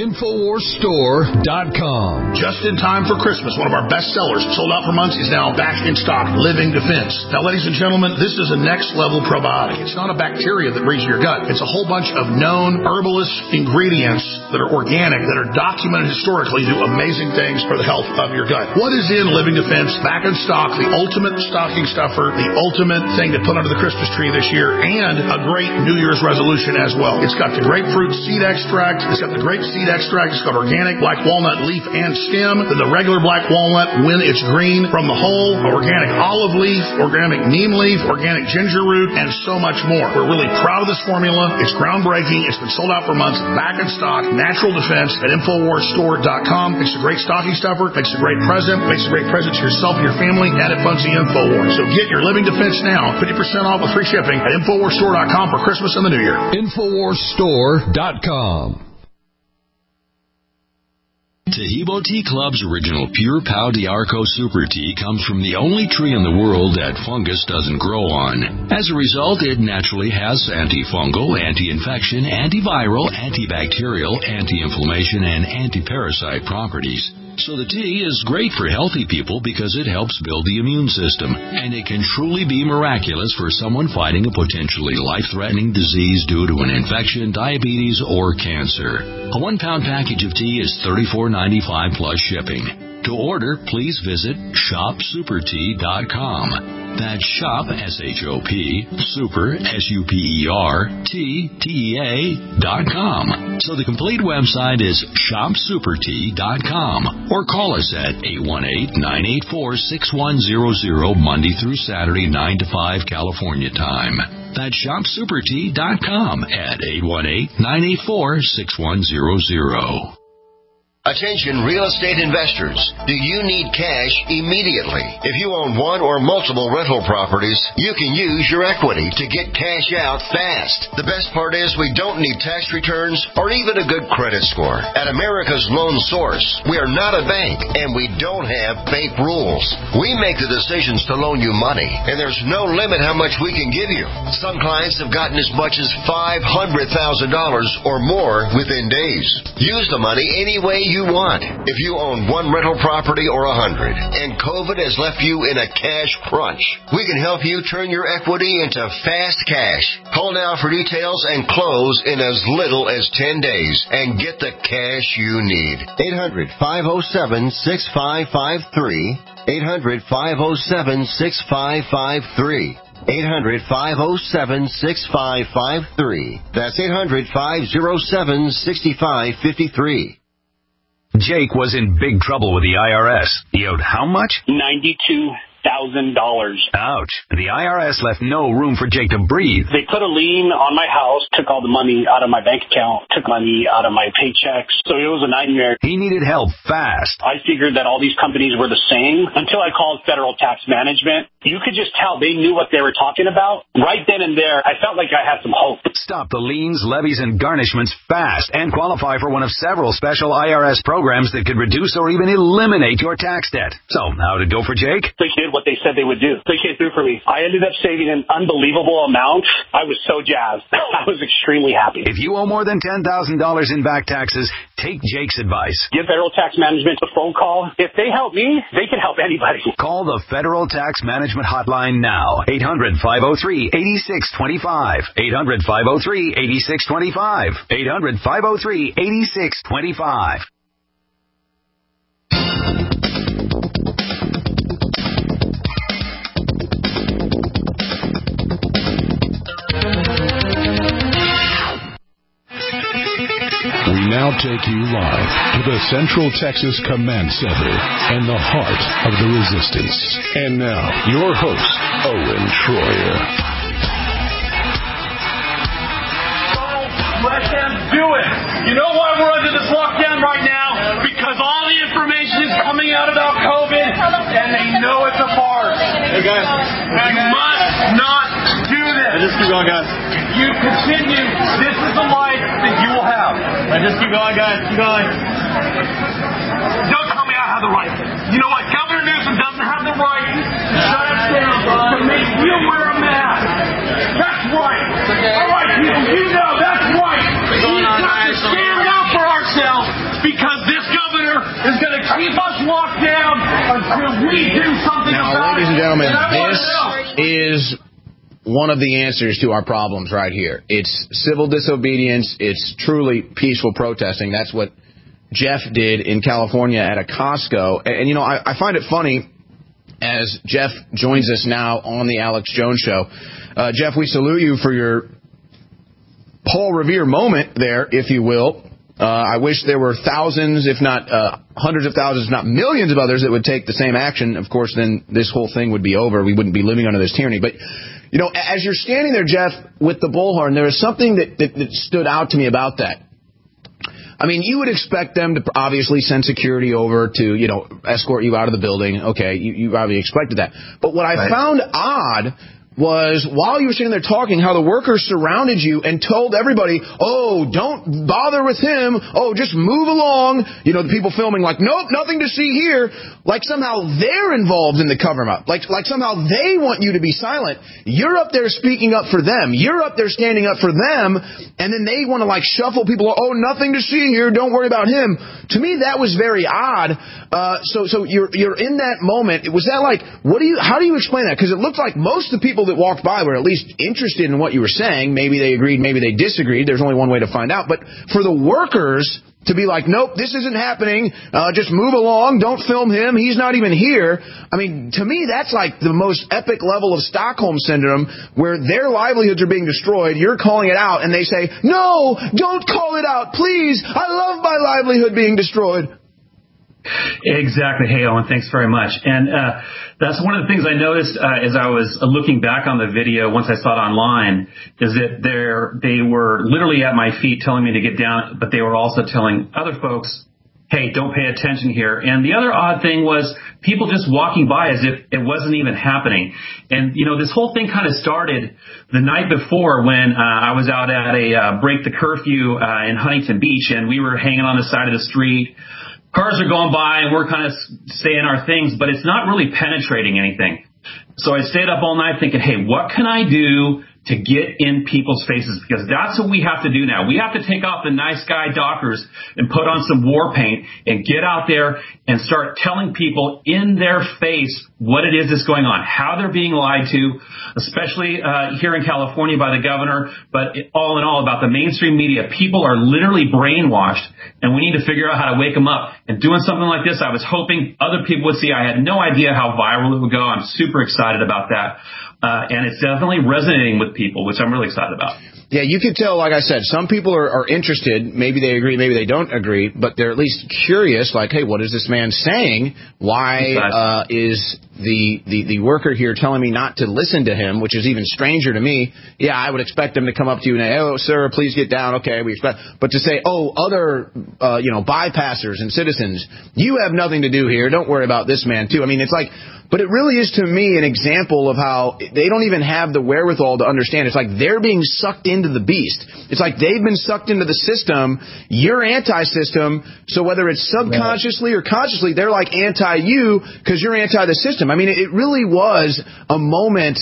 InfoWarsStore.com. Just in time for Christmas, one of our best sellers, sold out for months, is now back in stock. Living Defense. Now, ladies and gentlemen, this is a next-level probiotic. It's not a bacteria that breeds your gut. It's a whole bunch of known herbalist ingredients that are organic, that are documented historically, do amazing things for the health of your gut. What is in Living Defense? Back in stock, the ultimate stocking stuffer, the ultimate thing to put under the Christmas tree this year, and a great New Year's resolution as well. It's got the grapefruit seed extract, it's got the grape seed extract, it's got organic black walnut leaf and stem, then the regular black walnut when it's green from the hull, organic olive leaf, organic neem leaf, organic ginger root, and so much more. We're really proud of this formula. It's groundbreaking. It's been sold out for months. Back in stock. Natural Defense at InfoWarsStore.com. Makes a great stocking stuffer. Makes a great present. Makes a great present to yourself and your family. And it funds the InfoWars. So get your Living Defense now. 50% off with free shipping at InfoWarsStore.com for Christmas and the New Year. InfoWarsStore.com. Taheebo Tea Club's original Pure Pau d'Arco Super Tea comes from the only tree in the world that fungus doesn't grow on. As a result, it naturally has antifungal, anti-infection, antiviral, antibacterial, anti-inflammation, and anti-parasite properties. So the tea is great for healthy people because it helps build the immune system, and it can truly be miraculous for someone fighting a potentially life-threatening disease due to an infection, diabetes, or cancer. A 1-pound package of tea is $34.95 plus shipping. To order, please visit shopsupertea.com. That's shop, S-H-O-P, super, SUPERTEA.com. So the complete website is shopsupertea.com, or call us at 818-984-6100 Monday through Saturday, 9 to 5 California time. That's shopsupertea.com at 818-984-6100. Attention real estate investors. Do you need cash immediately? If you own one or multiple rental properties, you can use your equity to get cash out fast. The best part is we don't need tax returns or even a good credit score. At America's Loan Source, we are not a bank and we don't have bank rules. We make the decisions to loan you money, and there's no limit how much we can give you. Some clients have gotten as much as $500,000 or more within days. Use the money any way you want. If you own one rental property or 100 and COVID has left you in a cash crunch, we can help you turn your equity into fast cash. Call now for details and close in as little as 10 days and get the cash you need. 800-507-6553. 800-507-6553. 800-507-6553. That's 800-507-6553. Jake was in big trouble with the IRS. He owed how much? $92,000. Ouch. The IRS left no room for Jake to breathe. They put a lien on my house, took all the money out of my bank account, took money out of my paychecks. So it was a nightmare. He needed help fast. I figured that all these companies were the same until I called Federal Tax Management. You could just tell they knew what they were talking about. Right then and there, I felt like I had some hope. Stop the liens, levies, and garnishments fast and qualify for one of several special IRS programs that could reduce or even eliminate your tax debt. So, how did it go for Jake? They did what they said they would do. They came through for me. I ended up saving an unbelievable amount. I was so jazzed. I was extremely happy. If you owe more than $10,000 in back taxes, take Jake's advice. Give Federal Tax Management a phone call. If they help me, they can help anybody. Call the Federal Tax Management hotline now. 800-503-8625. 800-503-8625. 800-503-8625. We now take you live to the Central Texas Command Center and the heart of the resistance. And now, your host, Owen Schroyer. Let them do it. You know why we're under this lockdown right now? Because all the information is coming out about COVID, and they know it's a farce. Hey guys, you must not do this. Just keep going, guys. If you continue, this is the life that you will have. Just keep going, guys. Keep going. Don't tell me I have the right. You know what? Governor Newsom doesn't have the right to shut us down to make you wear a mask. That's right. All right, people, you know that's right. We've got to stand up for ourselves because this governor is going to keep us locked down until we do something about it. Now, ladies and gentlemen, this is one of the answers to our problems right here. It's civil disobedience. It's truly peaceful protesting. That's what Jeff did in California at a Costco. And you know, I find it funny as Jeff joins us now on the Alex Jones Show. Jeff, we salute you for your Paul Revere moment there, if you will. I wish there were thousands, if not hundreds of thousands, if not millions of others that would take the same action. Of course, then this whole thing would be over. We wouldn't be living under this tyranny. But, you know, as you're standing there, Jeff, with the bullhorn, there is something that stood out to me about that. I mean, you would expect them to obviously send security over to, you know, escort you out of the building. Okay, you probably expected that. But what I found odd was while you were sitting there talking, how the workers surrounded you and told everybody, oh, don't bother with him. Oh, just move along. You know, the people filming like, nope, nothing to see here. Like somehow they're involved in the cover-up. Like somehow they want you to be silent. You're up there speaking up for them. You're up there standing up for them. And then they want to like shuffle people. Oh, nothing to see here. Don't worry about him. To me, that was very odd. So you're in that moment. Was that like, how do you explain that? Because it looked like most of the people that walked by were at least interested in what you were saying. Maybe they agreed, maybe they disagreed. There's only one way to find out. But for the workers to be like, nope, this isn't happening. Just move along. Don't film him. He's not even here. I mean, to me, that's like the most epic level of Stockholm Syndrome, where their livelihoods are being destroyed. You're calling it out, and they say, no, don't call it out, please. I love my livelihood being destroyed. Exactly. Hey, Owen, thanks very much. And that's one of the things I noticed as I was looking back on the video once I saw it online, is that they were literally at my feet telling me to get down, but they were also telling other folks, hey, don't pay attention here. And the other odd thing was people just walking by as if it wasn't even happening. And, you know, this whole thing kind of started the night before when I was out at a break the curfew in Huntington Beach, and we were hanging on the side of the street. Cars are going by and we're kind of saying our things, but it's not really penetrating anything. So I stayed up all night thinking, hey, what can I do to get in people's faces? Because that's what we have to do now. We have to take off the nice guy Dockers and put on some war paint and get out there and start telling people in their face what it is that's going on, how they're being lied to, especially here in California by the governor, but all in all about the mainstream media. People are literally brainwashed, and we need to figure out how to wake them up. And doing something like this, I was hoping other people would see. I had no idea how viral it would go. I'm super excited about that. And it's definitely resonating with people, which I'm really excited about. Yeah, you can tell, like I said, some people are interested. Maybe they agree, maybe they don't agree, but they're at least curious, like, hey, what is this man saying? Why is the worker here telling me not to listen to him, which is even stranger to me? Yeah, I would expect them to come up to you and say, oh, sir, please get down. Okay, we expect. But to say, oh, other, bypassers and citizens, you have nothing to do here. Don't worry about this man, too. I mean, it's like, but it really is, to me, an example of how they don't even have the wherewithal to understand. It's like they're being sucked into the beast. It's like they've been sucked into the system. You're anti-system. So whether it's subconsciously or consciously, they're like anti-you because you're anti the system. I mean, it really was a moment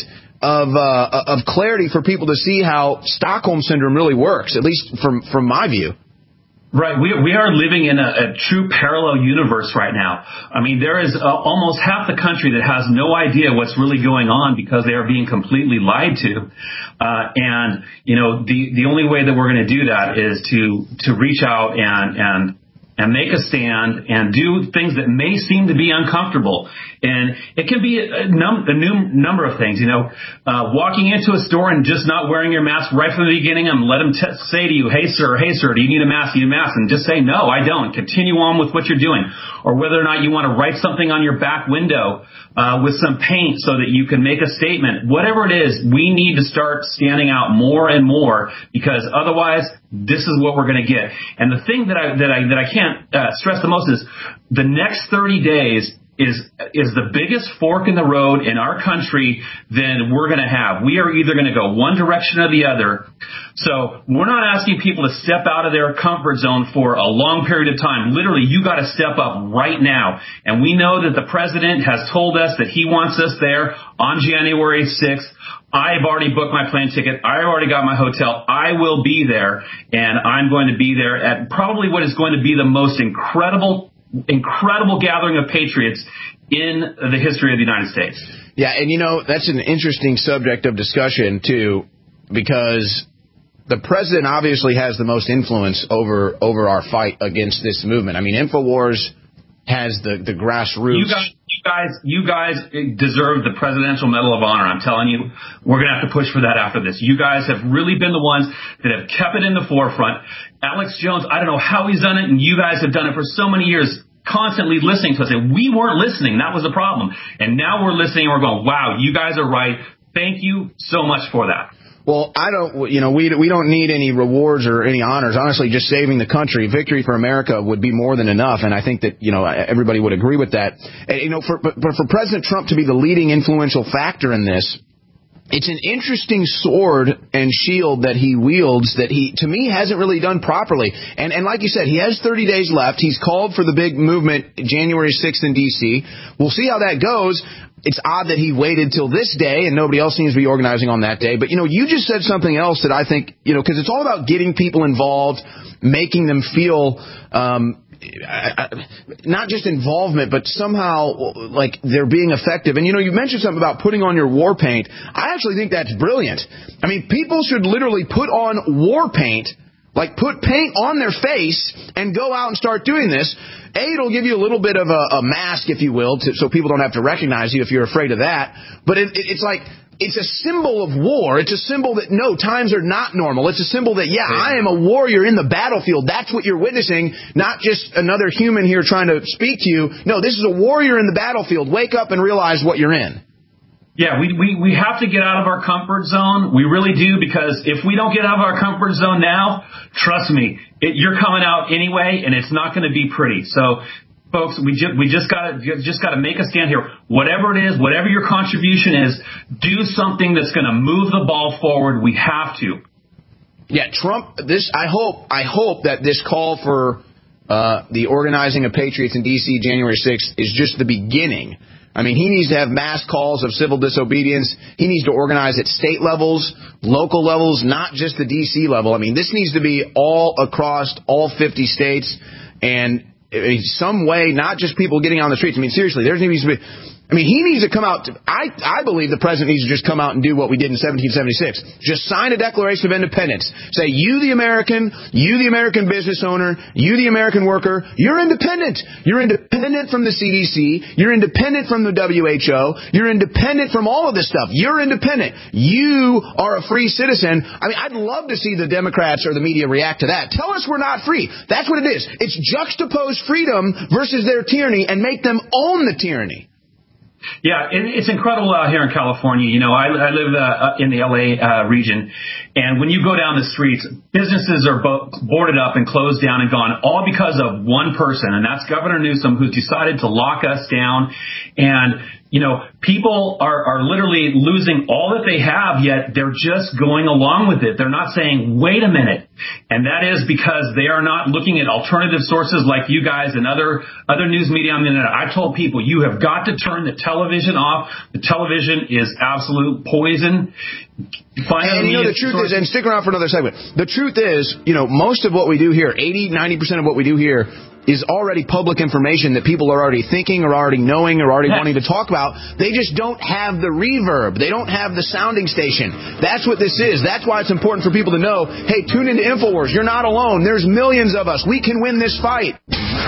of clarity for people to see how Stockholm Syndrome really works, at least from my view. Right. We are living in a true parallel universe right now. I mean, there is almost half the country that has no idea what's really going on because they are being completely lied to. And, you know, the only way that we're going to do that is to reach out and make a stand and do things that may seem to be uncomfortable. And it can be a number of things, you know, walking into a store and just not wearing your mask right from the beginning and let them say to you, hey, sir, do you need a mask? And just say, no, I don't. Continue on with what you're doing. Or whether or not you want to write something on your back window with some paint so that you can make a statement. Whatever it is, we need to start standing out more and more, because otherwise this is what we're going to get. And the thing that I can't stress the most is the next 30 days is the biggest fork in the road in our country than we're going to have. We are either going to go one direction or the other. So we're not asking people to step out of their comfort zone for a long period of time. Literally, you got to step up right now. And we know that the president has told us that he wants us there on January 6th. I've already booked my plane ticket. I already got my hotel. I will be there, and I'm going to be there at probably what is going to be the most incredible gathering of patriots in the history of the United States. Yeah, and that's an interesting subject of discussion, too, because the president obviously has the most influence over our fight against this movement. I mean, InfoWars has the grassroots. You guys deserve the Presidential Medal of Honor. I'm telling you, we're going to have to push for that after this. You guys have really been the ones that have kept it in the forefront. Alex Jones, I don't know how he's done it, and you guys have done it for so many years, constantly listening to us. And we weren't listening. That was the problem. And now we're listening, and we're going, wow, you guys are right. Thank you so much for that. Well, we don't need any rewards or any honors. Honestly, just saving the country, victory for America would be more than enough. And I think that, everybody would agree with that. And, but for President Trump to be the leading influential factor in this, it's an interesting sword and shield that he wields that he, to me, hasn't really done properly. And like you said, he has 30 days left. He's called for the big movement January 6th in D.C. We'll see how that goes. It's odd that he waited till this day and nobody else seems to be organizing on that day. But, you just said something else that I think, because it's all about getting people involved, making them feel not just involvement, but somehow like they're being effective. And, you mentioned something about putting on your war paint. I actually think that's brilliant. I mean, people should literally put on war paint, like put paint on their face and go out and start doing this. It'll give you a little bit of a mask, if you will, so people don't have to recognize you if you're afraid of that. But it's like, it's a symbol of war. It's a symbol that, no, times are not normal. It's a symbol that, I am a warrior in the battlefield. That's what you're witnessing, not just another human here trying to speak to you. No, this is a warrior in the battlefield. Wake up and realize what you're in. Yeah, we have to get out of our comfort zone. We really do, because if we don't get out of our comfort zone now, trust me, you're coming out anyway, and it's not going to be pretty. So, folks, we just got to make a stand here. Whatever it is, whatever your contribution is, do something that's going to move the ball forward. We have to. Yeah, Trump. I hope that this call for the organizing of patriots in D.C. January 6th is just the beginning. I mean, he needs to have mass calls of civil disobedience. He needs to organize at state levels, local levels, not just the D.C. level. I mean, this needs to be all across all 50 states and in some way, not just people getting on the streets. I mean, seriously, there needs to be... he needs to come out. I believe the president needs to just come out and do what we did in 1776. Just sign a Declaration of Independence. Say, you the American business owner, you the American worker, you're independent. You're independent from the CDC. You're independent from the WHO. You're independent from all of this stuff. You're independent. You are a free citizen. I mean, I'd love to see the Democrats or the media react to that. Tell us we're not free. That's what it is. It's juxtapose freedom versus their tyranny and make them own the tyranny. Yeah, it's incredible out here in California. I live in the LA region, and when you go down the streets, businesses are boarded up and closed down and gone, all because of one person, and that's Governor Newsom, who's decided to lock us down. And people are literally losing all that they have, yet they're just going along with it. They're not saying, wait a minute. And that is because they are not looking at alternative sources like you guys and other news media on the internet. I told people, you have got to turn the television off. The television is absolute poison. And the truth is, and stick around for another segment, the truth is, most of what we do here, 80-90% of what we do here is already public information that people are already thinking or already knowing or already wanting to talk about. They just don't have the reverb. They don't have the sounding station. That's what this is. That's why it's important for people to know, hey, tune into InfoWars. You're not alone. There's millions of us. We can win this fight.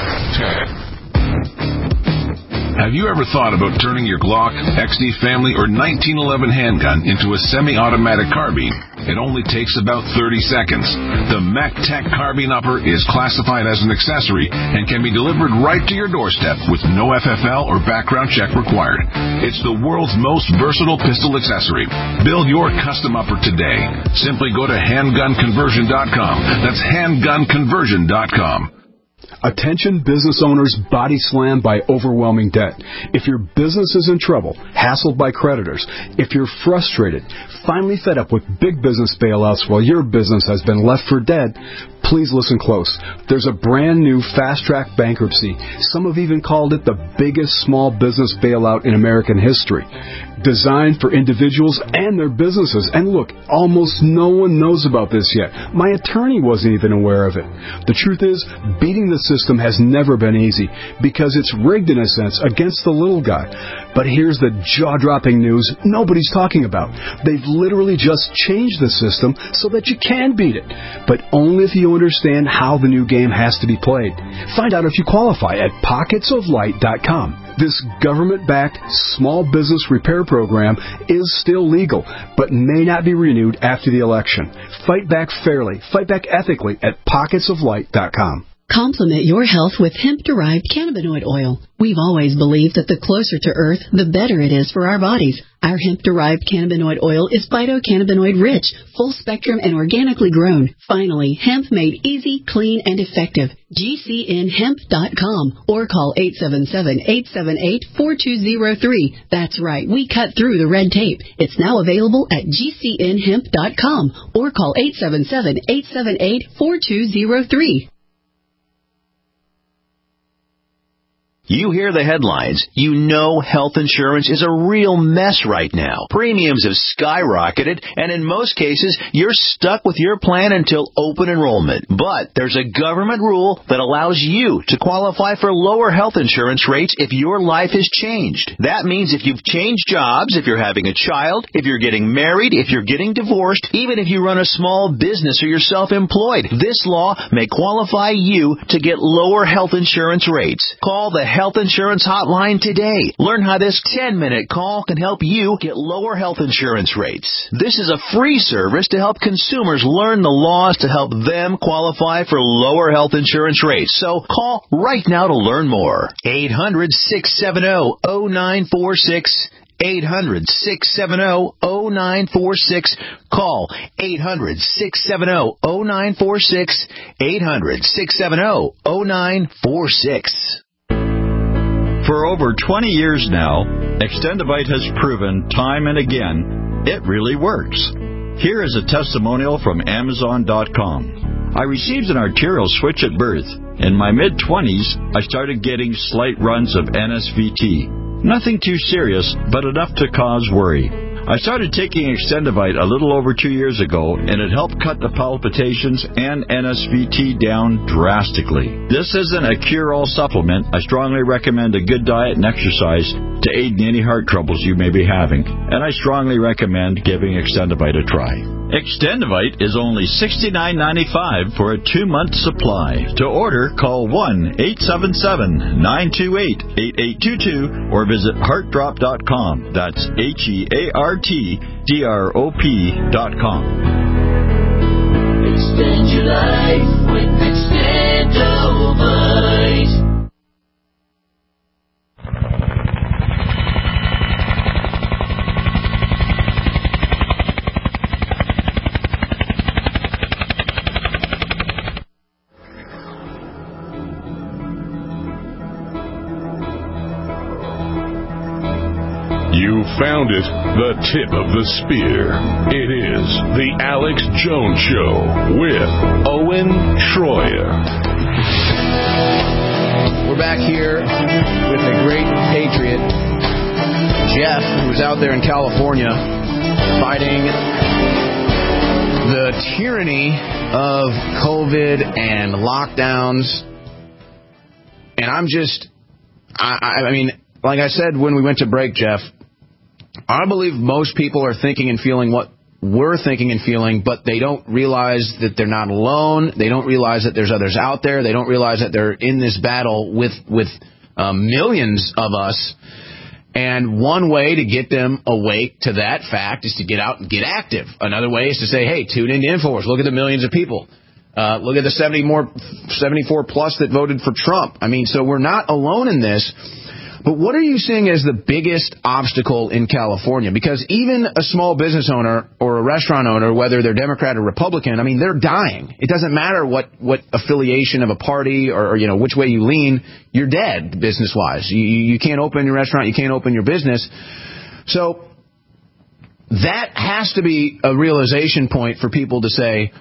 Have you ever thought about turning your Glock, XD Family, or 1911 handgun into a semi-automatic carbine? It only takes about 30 seconds. The MacTech Carbine Upper is classified as an accessory and can be delivered right to your doorstep with no FFL or background check required. It's the world's most versatile pistol accessory. Build your custom upper today. Simply go to handgunconversion.com. That's handgunconversion.com. Attention business owners body slammed by overwhelming debt. If your business is in trouble, hassled by creditors, if you're frustrated, finally fed up with big business bailouts while your business has been left for dead, please listen close. There's a brand new fast-track bankruptcy. Some have even called it the biggest small business bailout in American history. designed for individuals and their businesses. And look, almost no one knows about this yet. My attorney wasn't even aware of it. The truth is, beating the system has never been easy because it's rigged in a sense against the little guy. But here's the jaw-dropping news nobody's talking about. They've literally just changed the system so that you can beat it, but only if you understand how the new game has to be played. Find out if you qualify at pocketsoflight.com. This government-backed small business repair program is still legal, but may not be renewed after the election. Fight back fairly, fight back ethically at pocketsoflight.com. Complement your health with hemp-derived cannabinoid oil. We've always believed that the closer to Earth, the better it is for our bodies. Our hemp-derived cannabinoid oil is phytocannabinoid-rich, full-spectrum, and organically grown. Finally, hemp made easy, clean, and effective. GCNhemp.com or call 877-878-4203. That's right, we cut through the red tape. It's now available at GCNhemp.com or call 877-878-4203. You hear the headlines. You know health insurance is a real mess right now. Premiums have skyrocketed, and in most cases, you're stuck with your plan until open enrollment. But there's a government rule that allows you to qualify for lower health insurance rates if your life has changed. That means if you've changed jobs, if you're having a child, if you're getting married, if you're getting divorced, even if you run a small business or you're self-employed, this law may qualify you to get lower health insurance rates. Call the Health Insurance Hotline today. Learn how this 10-minute call can help you get lower health insurance rates. This is a free service to help consumers learn the laws to help them qualify for lower health insurance rates. So call right now to learn more. 800-670-0946. 800-670-0946. Call 800-670-0946. 800-670-0946. For over 20 years now, Extendivite has proven time and again it really works. Here is a testimonial from Amazon.com. I received an arterial switch at birth. In my mid-20s, I started getting slight runs of NSVT. Nothing too serious, but enough to cause worry. I started taking Extendivite a little over 2 years ago, and it helped cut the palpitations and NSVT down drastically. This isn't a cure-all supplement. I strongly recommend a good diet and exercise to aid in any heart troubles you may be having, and I strongly recommend giving Extendivite a try. Extendivite is only $69.95 for a 2-month supply. To order, call 1-877-928-8822 or visit heartdrop.com. That's HEARTDROP.com. Extend your life with Extendivite. You found it, the tip of the spear. It is the Alex Jones Show with Owen Schroyer. We're back here with a great patriot, Jeff, who's out there in California fighting the tyranny of COVID and lockdowns. And I'm just, I mean, like I said when we went to break, Jeff, I believe most people are thinking and feeling what we're thinking and feeling, but they don't realize that they're not alone. They don't realize that there's others out there. They don't realize that they're in this battle with millions of us. And one way to get them awake to that fact is to get out and get active. Another way is to say, hey, tune into InfoWars. Look at the millions of people. Look at the 74 plus that voted for Trump. I mean, so we're not alone in this. But what are you seeing as the biggest obstacle in California? Because even a small business owner or a restaurant owner, whether they're Democrat or Republican, I mean, they're dying. It doesn't matter what affiliation of a party or you know, which way you lean, you're dead business-wise. You can't open your restaurant, you can't open your business. So that has to be a realization point for people to say,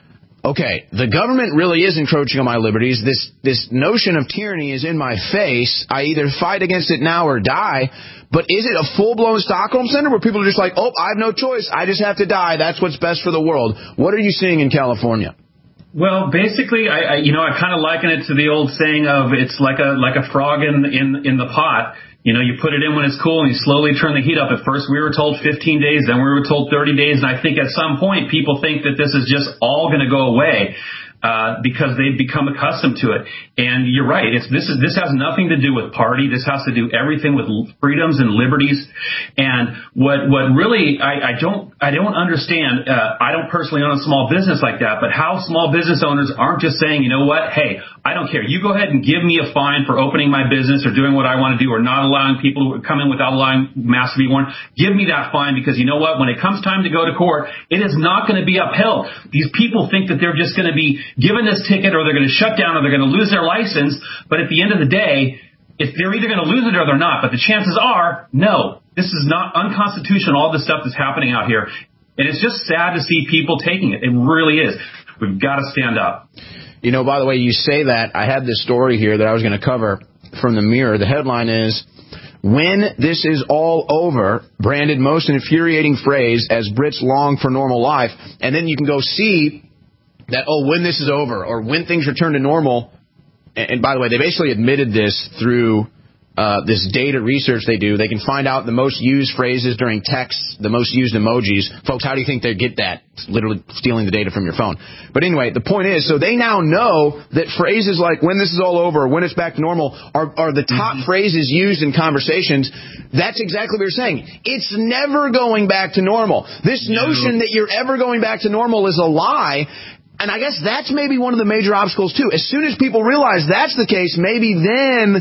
okay, the government really is encroaching on my liberties. This notion of tyranny is in my face. I either fight against it now or die. But is it a full-blown Stockholm Syndrome where people are just like, oh, I have no choice. I just have to die. That's what's best for the world. What are you seeing in California? Well, basically, I kind of liken it to the old saying of it's like a frog in the pot. You know, you put it in when it's cool and you slowly turn the heat up. At first we were told 15 days, then we were told 30 days. And I think at some point people think that this is just all going to go away. Because they've become accustomed to it. And you're right. This has nothing to do with party. This has to do everything with freedoms and liberties. And what really I don't understand. I don't personally own a small business like that, but how small business owners aren't just saying, you know what? Hey, I don't care. You go ahead and give me a fine for opening my business or doing what I want to do or not allowing people to come in without allowing masks to be worn. Give me that fine because you know what? When it comes time to go to court, it is not going to be upheld. These people think that they're just going to be given this ticket or they're going to shut down or they're going to lose their license. But at the end of the day, if they're either going to lose it or they're not. But the chances are, no, this is not unconstitutional, all this stuff that's happening out here. And it's just sad to see people taking it. It really is. We've got to stand up. You know, by the way, you say that. I had this story here that I was going to cover from the Mirror. The headline is, "When this is all over," branded most infuriating phrase as Brits long for normal life. And then you can go see that, when this is over or when things return to normal. And by the way, they basically admitted this through this data research they do. They can find out the most used phrases during texts, the most used emojis. Folks, how do you think they get that? It's literally stealing the data from your phone. But anyway, the point is, so they now know that phrases like when this is all over or when it's back to normal are the top phrases used in conversations. That's exactly what you're saying. It's never going back to normal. This notion that you're ever going back to normal is a lie. And I guess that's maybe one of the major obstacles, too. As soon as people realize that's the case, maybe then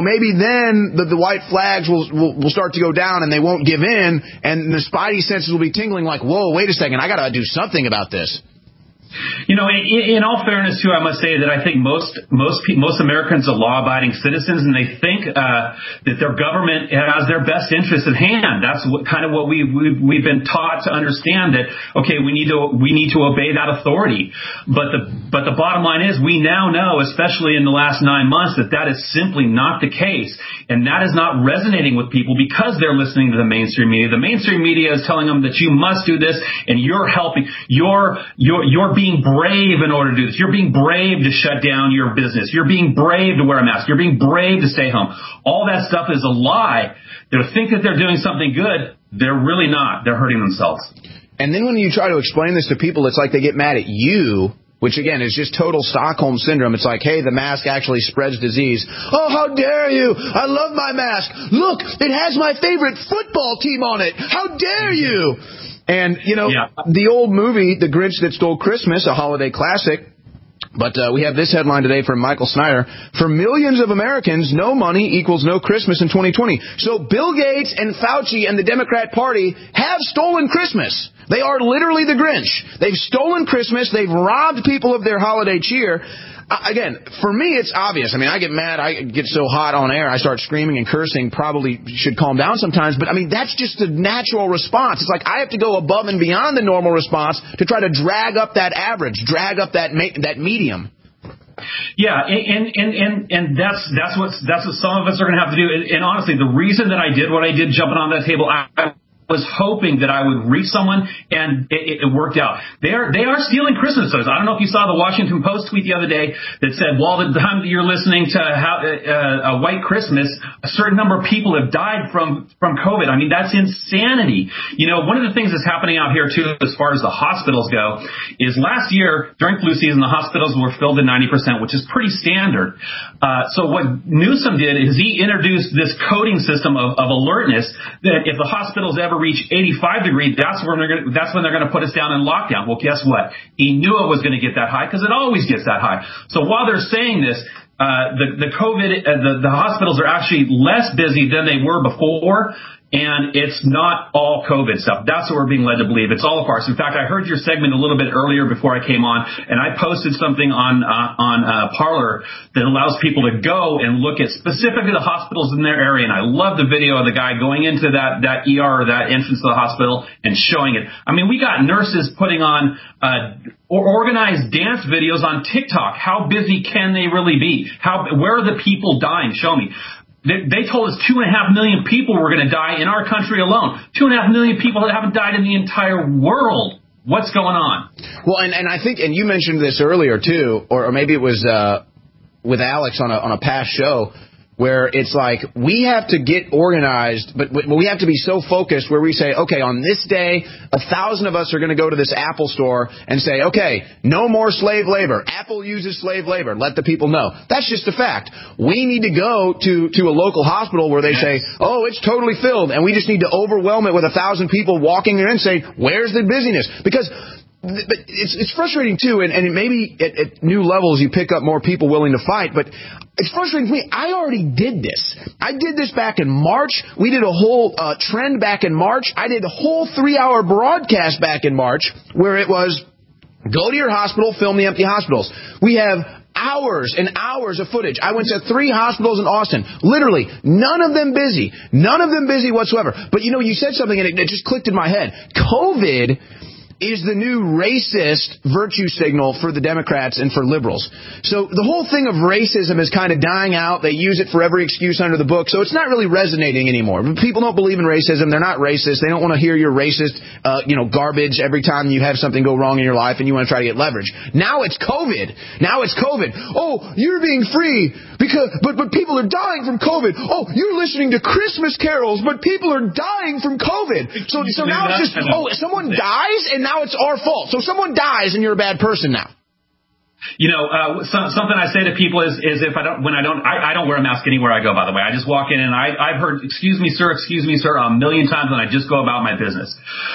the white flags will start to go down and they won't give in. And the spidey senses will be tingling like, whoa, wait a second, I got to do something about this. You know, in all fairness, too, I must say that I think most Americans are law-abiding citizens, and they think that their government has their best interest at hand. That's what we've been taught to understand, that okay, we need to obey that authority. But the bottom line is, we now know, especially in the last 9 months, that is simply not the case, and that is not resonating with people because they're listening to the mainstream media. The mainstream media is telling them that you must do this, and you're helping. You're being brave in order to do this. You're being brave to shut down your business. You're being brave to wear a mask. You're being brave to stay home. All that stuff is a lie. They think that they're doing something good. They're really not. They're hurting themselves. And then when you try to explain this to people, it's like they get mad at you, which again is just total Stockholm Syndrome. It's like, hey, the mask actually spreads disease. Oh, how dare you? I love my mask. Look, it has my favorite football team on it. How dare you? And, the old movie, The Grinch That Stole Christmas, a holiday classic. But we have this headline today from Michael Snyder. For millions of Americans, no money equals no Christmas in 2020. So Bill Gates and Fauci and the Democrat Party have stolen Christmas. They are literally the Grinch. They've stolen Christmas. They've robbed people of their holiday cheer. Again, for me, it's obvious. I mean, I get mad. I get so hot on air. I start screaming and cursing. Probably should calm down sometimes. But, I mean, that's just a natural response. It's like I have to go above and beyond the normal response to try to drag up that average, drag up that medium. Yeah, and that's what some of us are going to have to do. And honestly, the reason that I did what I did, jumping on that table, I was hoping that I would reach someone, and it worked out. They are stealing Christmas toys. I don't know if you saw the Washington Post tweet the other day that said, well, the time that you're listening to a White Christmas, a certain number of people have died from COVID. I mean, that's insanity. You know, one of the things that's happening out here, too, as far as the hospitals go, is last year, during flu season, the hospitals were filled to 90%, which is pretty standard. So what Newsom did is he introduced this coding system of alertness that if the hospitals ever reach 85 degrees, that's when they're going to put us down in lockdown. Well, guess what? He knew it was going to get that high because it always gets that high. So while they're saying this, the hospitals are actually less busy than they were before. And it's not all COVID stuff. That's what we're being led to believe. It's all a farce. In fact, I heard your segment a little bit earlier before I came on, and I posted something on Parler that allows people to go and look at specifically the hospitals in their area. And I love the video of the guy going into that ER or that entrance to the hospital and showing it. I mean, we got nurses putting on organized dance videos on TikTok. How busy can they really be? Where are the people dying? Show me. They told us 2.5 million people were going to die in our country alone. 2.5 million people that haven't died in the entire world. What's going on? Well, and I think, and you mentioned this earlier too, or maybe it was with Alex on a past show, where it's like we have to get organized, but we have to be so focused where we say, okay, on this day, 1,000 of us are going to go to this Apple store and say, okay, no more slave labor. Apple uses slave labor. Let the people know. That's just a fact. We need to go to a local hospital where they say, oh, it's totally filled, and we just need to overwhelm it with 1,000 people walking in and say, where's the busyness? Because but it's frustrating too, and maybe at new levels you pick up more people willing to fight, but it's frustrating to me. I already did this. I did this back in March. We did a whole trend back in March. I did a whole 3-hour broadcast back in March where it was go to your hospital, film the empty hospitals. We have hours and hours of footage. I went to 3 hospitals in Austin. Literally, none of them busy. None of them busy whatsoever. But, you know, you said something and it just clicked in my head. COVID is the new racist virtue signal for the Democrats and for liberals. So the whole thing of racism is kind of dying out. They use it for every excuse under the book. So it's not really resonating anymore. People don't believe in racism. They're not racist. They don't want to hear your racist, garbage every time you have something go wrong in your life and you want to try to get leverage. Now it's COVID. Oh, you're being free because, but people are dying from COVID. Oh, you're listening to Christmas carols, but people are dying from COVID. So now it's just, someone dies and now it's our fault. So someone dies and you're a bad person now. You know, something I say to people is if I don't wear a mask anywhere I go, by the way. I just walk in and I've heard, excuse me, sir, a million times and I just go about my business.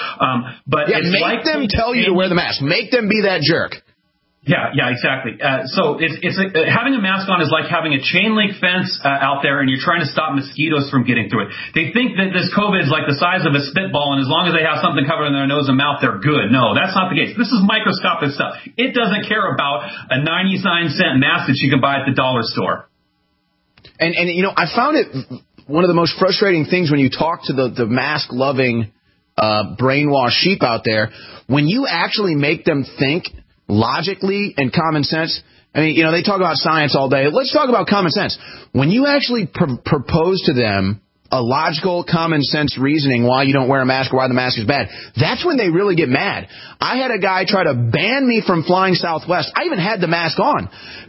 But it's make them tell you to wear the mask. Make them be that jerk. Yeah, exactly. So it's having a mask on is like having a chain link fence out there, and you're trying to stop mosquitoes from getting through it. They think that this COVID is like the size of a spitball, and as long as they have something covering their nose and mouth, they're good. No, that's not the case. This is microscopic stuff. It doesn't care about a 99-cent mask that you can buy at the dollar store. And you know, I found it one of the most frustrating things when you talk to the mask-loving brainwashed sheep out there, when you actually make them think logically and common sense. I mean, you know, they talk about science all day. Let's talk about common sense. When you actually propose to them a logical, common sense reasoning why you don't wear a mask or why the mask is bad, that's when they really get mad. I had a guy try to ban me from flying Southwest. I even had the mask on,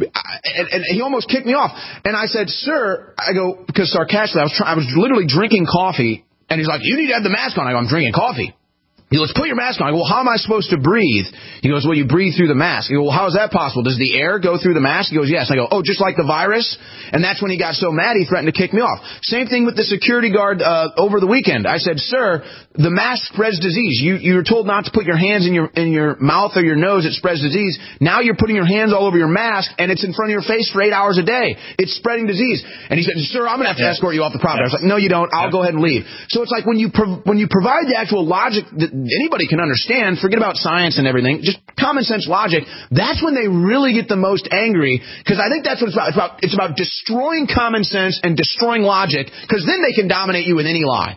and he almost kicked me off. And I said, sir, I go, because sarcastically, I was literally drinking coffee, and he's like, you need to have the mask on. I go, I'm drinking coffee. He goes, put your mask on. I go, well, how am I supposed to breathe? He goes, well, you breathe through the mask. I go, well, how is that possible? Does the air go through the mask? He goes, yes. I go, oh, just like the virus? And that's when he got so mad he threatened to kick me off. Same thing with the security guard over the weekend. I said, sir, the mask spreads disease. You were told not to put your hands in your mouth or your nose. It spreads disease. Now you're putting your hands all over your mask, and it's in front of your face for 8 hours a day. It's spreading disease. And he said, sir, I'm going to have to escort you off the property. I was like, no, you don't. I'll go ahead and leave. So it's like when you provide the actual logic that anybody can understand, forget about science and everything, just common sense logic, that's when they really get the most angry, because I think that's what it's about. It's about destroying common sense and destroying logic, because then they can dominate you with any lie.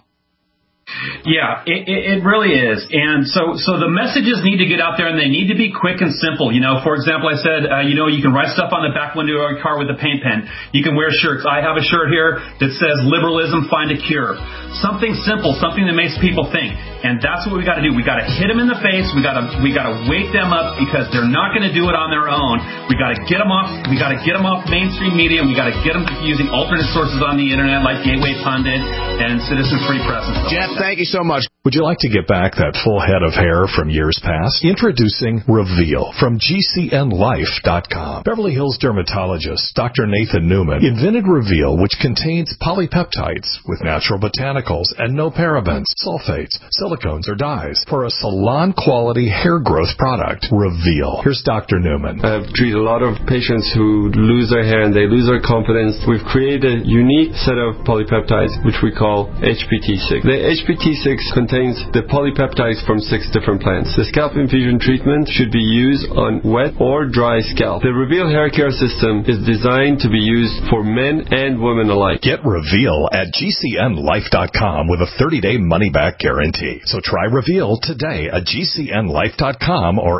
Yeah, it really is. And so the messages need to get out there, and they need to be quick and simple. You know, for example, I said, you can write stuff on the back window of your car with a paint pen. You can wear shirts. I have a shirt here that says, liberalism, find a cure. Something simple, something that makes people think. And that's what we got to do. We got to hit them in the face. We got to wake them up, because they're not going to do it on their own. We got to get them off. We got to get them off mainstream media. We got to get them using alternate sources on the internet like Gateway Pundit and Citizen Free Press and stuff. Jeff, thank you so much. Would you like to get back that full head of hair from years past? Introducing Reveal from GCNLife.com. Beverly Hills dermatologist Dr. Nathan Newman invented Reveal, which contains polypeptides with natural botanicals and no parabens, sulfates, silicones, or dyes for a salon-quality hair growth product. Reveal. Here's Dr. Newman. I've treated a lot of patients who lose their hair and they lose their confidence. We've created a unique set of polypeptides, which we call HPT6. The HPT6 contains the polypeptides from 6 different plants. The scalp infusion treatment should be used on wet or dry scalp. The Reveal hair care system is designed to be used for men and women alike. Get Reveal at GCNLife.com with a 30-day money-back guarantee. So try Reveal today at GCNLife.com or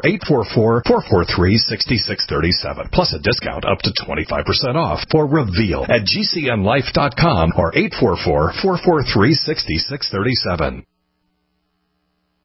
844-443-6637. Plus a discount up to 25% off for Reveal at GCNLife.com or 844-443-6637.